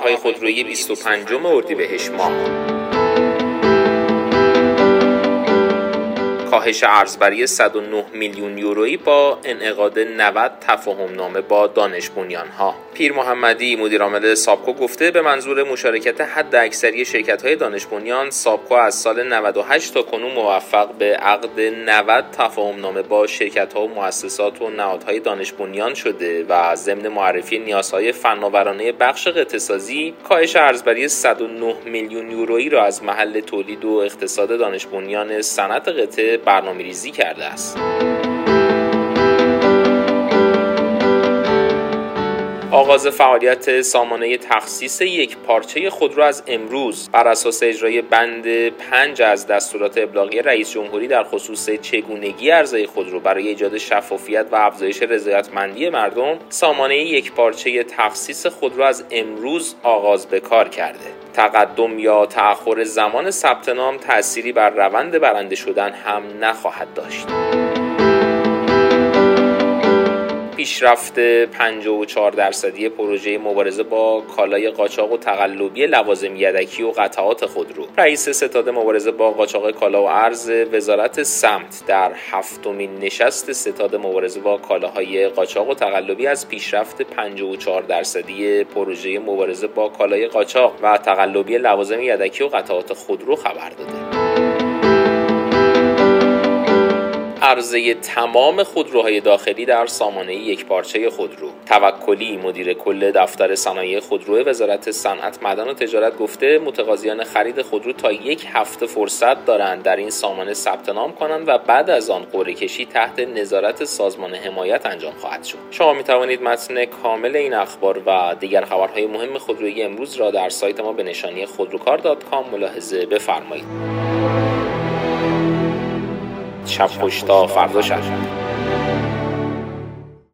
خبرهای خودرویی 25 اردیبهشت ماه. کاهش ارزبری 109 میلیون یورویی با انعقاد 90 تفاهم‌نامه با دانش بنیان‌ها. پیر محمدی مدیر عامل سابکو گفته به منظور مشارکت حداکثری شرکت‌های دانش بنیان، سابکو از سال 98 تا کنون موفق به عقد 90 تفاهم‌نامه با شرکت‌ها و مؤسسات و نهادهای دانش بنیان شده و ضمن معرفی نیازهای فناورانه بخش قطعه‌سازی، کاهش ارزبری 109 میلیون یورویی را از محل تولید و اقتصاد دانش بنیان صنعت قطعه برنامه‌ریزی کرده است. آغاز فعالیت سامانه تخصیص یک پارچه خودرو از امروز بر اساس اجرای بند 5 از دستورات ابلاغی رئیس جمهوری در خصوص چگونگی عرضه خودرو برای ایجاد شفافیت و افزایش رضایتمندی مردم، سامانه یک پارچه تخصیص خودرو از امروز آغاز به کار کرده. تقدم یا تأخر زمان ثبت نام تأثیری بر روند برنده شدن هم نخواهد داشت. پیشرفت 54% پروژه مبارزه با کالای قاچاق و تقلبی لوازم یدکی و قطعات خودرو. رئیس ستاد مبارزه با قاچاق کالا و ارز وزارت سمت در 7مین نشست ستاد مبارزه با کالاهای قاچاق و تقلبی از پیشرفت 54% پروژه مبارزه با کالای قاچاق و تقلبی لوازم یدکی و قطعات خودرو خبر داده. عرضه تمام خودروهای داخلی در سامانه یک پارچه خودرو. توکلی مدیر کل دفتر صنایع خودرو وزارت صنعت، معدن و تجارت گفته متقاضیان خرید خودرو تا 1 هفته فرصت دارند در این سامانه ثبت نام کنند و بعد از آن قرعه کشی تحت نظارت سازمان حمایت انجام خواهد شد. شما می توانید متن کامل این اخبار و دیگر خبرهای مهم خودرویی امروز را در سایت ما به نشانی خودروکار.com ملاحظه بفرمایید. شب خوش تا فردا شب.